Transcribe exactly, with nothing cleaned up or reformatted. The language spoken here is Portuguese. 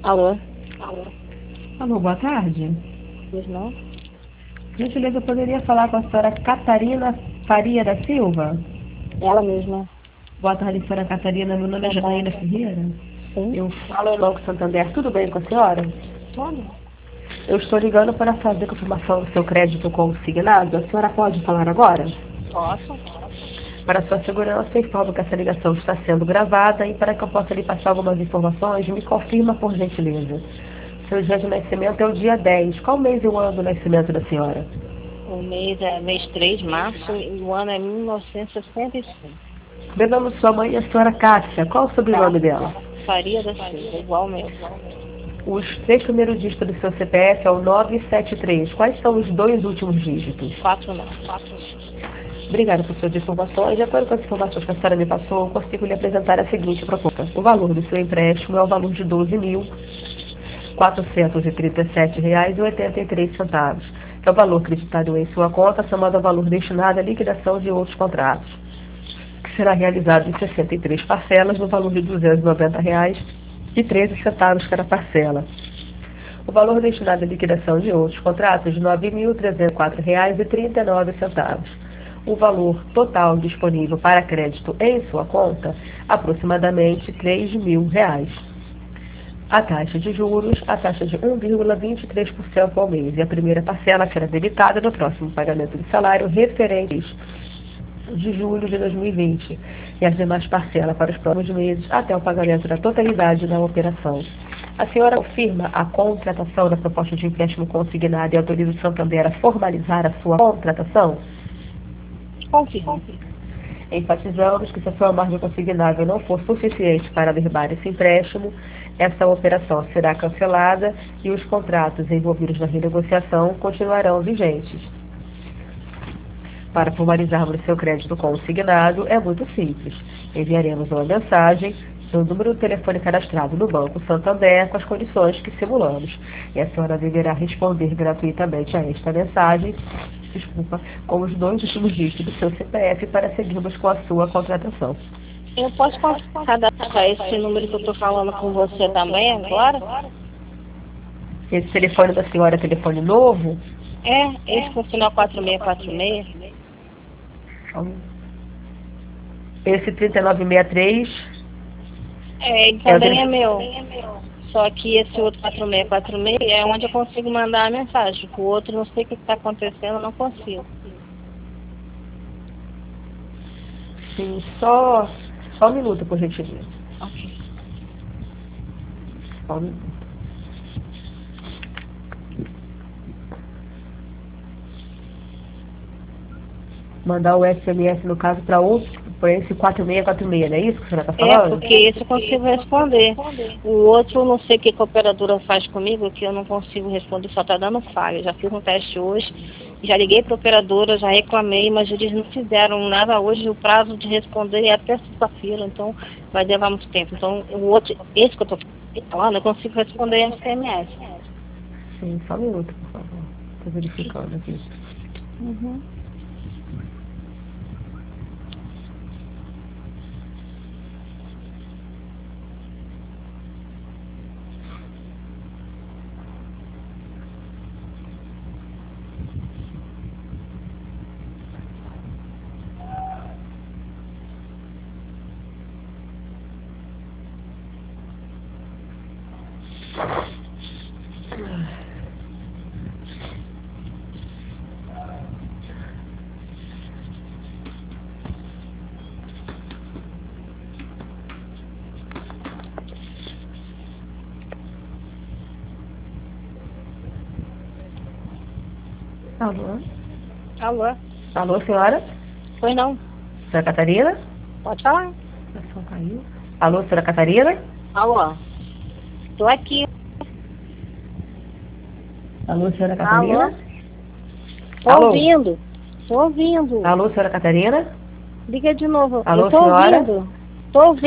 Alô? Alô, boa tarde. Pois não? Gentileza, eu poderia falar com a senhora Catarina Faria da Silva? Ela mesma. Boa tarde, senhora Catarina. Meu nome é Boa Janaína tarde. Ferreira. Sim? Eu falo em Banco Santander. Tudo bem com a senhora? Pode? Eu estou ligando para fazer confirmação do seu crédito consignado. A senhora pode falar agora? Posso? Para sua segurança, informo que essa ligação está sendo gravada e para que eu possa lhe passar algumas informações, me confirma por gentileza. Seu dia de nascimento é o dia dez. Qual mês e o ano do nascimento da senhora? O mês é mês três, março, e o ano é mil novecentos e sessenta e cinco. Meu nome de sua mãe é a senhora Cássia. Qual o sobrenome dela? Faria da Silva, igual o meu. Os três primeiros dígitos do seu C P F é o nove sete três. Quais são os dois últimos dígitos? Quatro não. Obrigada por suas informações. De acordo com as informações que a senhora me passou, eu consigo lhe apresentar a seguinte proposta. O valor do seu empréstimo é o valor de doze mil quatrocentos e trinta e sete reais e oitenta e três centavos. É o valor acreditado em sua conta, somado ao valor destinado à liquidação de outros contratos, que será realizado em sessenta e três parcelas, no valor de duzentos e noventa reais e treze centavos cada parcela. O valor destinado à liquidação de outros contratos de nove mil trezentos e quatro reais e trinta e nove centavos. O valor total disponível para crédito em sua conta, aproximadamente três mil reais. A taxa de juros, a taxa de um vírgula vinte e três por cento ao mês. E a primeira parcela será debitada no próximo pagamento de salário referente de julho de dois mil e vinte. E as demais parcelas para os próximos meses até o pagamento da totalidade da operação. A senhora confirma a contratação da proposta de empréstimo consignado e autoriza o Santander a formalizar a sua contratação? Confirmo. Enfatizamos que se a sua margem consignável não for suficiente para averbar esse empréstimo, essa operação será cancelada e os contratos envolvidos na renegociação continuarão vigentes. Para formalizarmos seu crédito consignado, é muito simples. Enviaremos uma mensagem no número do telefone cadastrado no Banco Santander com as condições que simulamos. E a senhora deverá responder gratuitamente a esta mensagem, desculpa, com os dois últimos dígitos do seu C P F para seguirmos com a sua contratação. Eu posso cadastrar esse número que eu estou falando com você também agora? Esse telefone da senhora é telefone novo? É, esse com o final quatro seis quatro seis. Esse trinta e nove sessenta e três É, ele também é meu. Só que esse outro quatro seis quatro seis é onde eu consigo mandar a mensagem. O outro, não sei o que está acontecendo, eu não consigo. Sim, só, só um minuto, por gentileza. Ok. Só um minuto. Mandar o S M S, no caso, para outro, para esse quatro seis quatro seis, não é isso que a senhora está É, falando? porque esse eu consigo responder. O outro, eu não sei o que a operadora faz comigo, que eu não consigo responder, só está dando falha. Já fiz um teste hoje, já liguei para a operadora, já reclamei, mas eles não fizeram nada hoje. O prazo de responder é até sexta-feira, então vai levar muito tempo. Então, o outro, esse que eu estou falando, eu consigo responder em S M S. Sim, só um minuto, por favor. Estou verificando aqui. Uhum. Alô? Alô? Alô, senhora? Pois não. Senhora Catarina? Pode falar. A ligação caiu. Alô, senhora Catarina? Alô? Estou aqui. Alô, senhora Catarina? Alô? Estou ouvindo. Estou ouvindo. Alô, senhora Catarina? Liga de novo. Alô, eu estou senhora? ouvindo. Estou ouvindo.